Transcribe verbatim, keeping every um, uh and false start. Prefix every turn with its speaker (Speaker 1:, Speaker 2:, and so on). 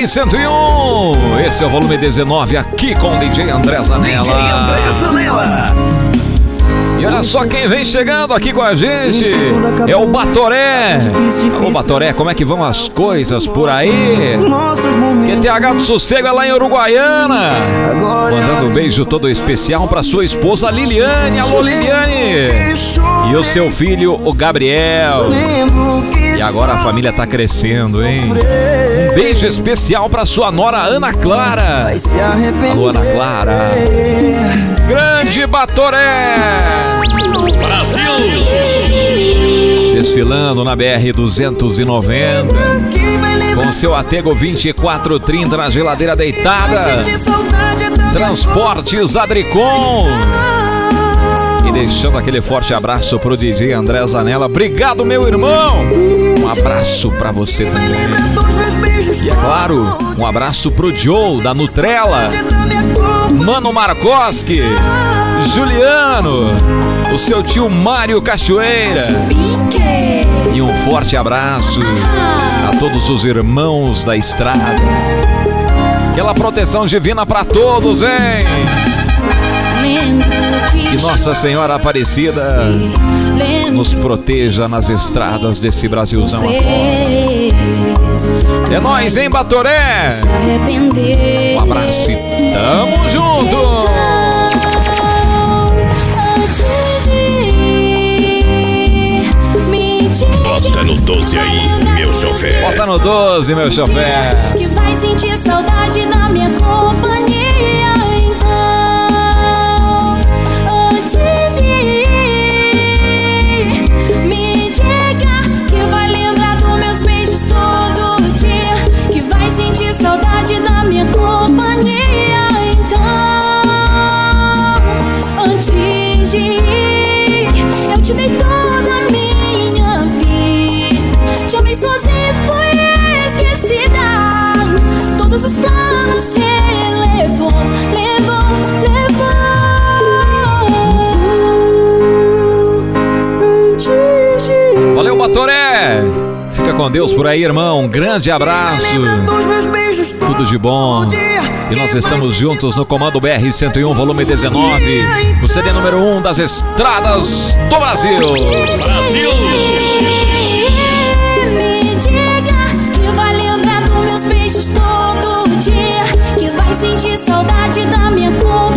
Speaker 1: cento e um. Esse é o volume dezenove aqui com o D J André Zanella.
Speaker 2: D J André Zanella.
Speaker 1: E olha só quem vem chegando aqui com a gente. É o Batoré. Ô Batoré, como é que vão as coisas por aí? Q T H do Sossego é lá em Uruguaiana. Mandando um beijo todo especial pra sua esposa Liliane. Alô Liliane. E o seu filho, o Gabriel. E agora a família tá crescendo, hein? Um beijo especial pra sua nora Ana Clara. Alô Ana Clara. Grande Batoré.
Speaker 3: Brasil!
Speaker 1: Desfilando na B R duzentos e noventa, com seu Atego vinte e quatro trinta na geladeira deitada. Transportes Adricom. E deixando aquele forte abraço pro D J André Zanella. Obrigado, meu irmão. Um abraço pra você também. E é claro, um abraço pro Joe da Nutrela, Mano Markoski, Juliano, o seu tio Mário Cachoeira. E um forte abraço a todos os irmãos da estrada. Aquela proteção divina pra todos, hein? Que Nossa Senhora Aparecida nos proteja nas estradas desse Brasilzão afora. É nóis, hein, Batoré? Um abraço e tamo junto!
Speaker 3: Bota no doze aí, meu chofer.
Speaker 1: Bota no doze, meu chofer.
Speaker 4: Que vai sentir saudade da minha companhia. Então, antes de ir, me diga que vai lembrar dos meus beijos todo dia. Que vai sentir saudade da minha companhia. Então, antes de ir, eu te dei toda a minha vida. Te amei sozinha e fui esquecida. Todos os planos se levou, levou, levou.
Speaker 1: Valeu, Batoré! Fica com Deus por aí, irmão. Um grande abraço. Tudo de bom. E nós estamos juntos no Comando B R cento e um, volume dezenove. O C D número um das estradas do Brasil.
Speaker 3: Brasil!
Speaker 4: Me diga que vai lembrar dos meus beijos todo dia. Que vai sentir saudade da minha cor.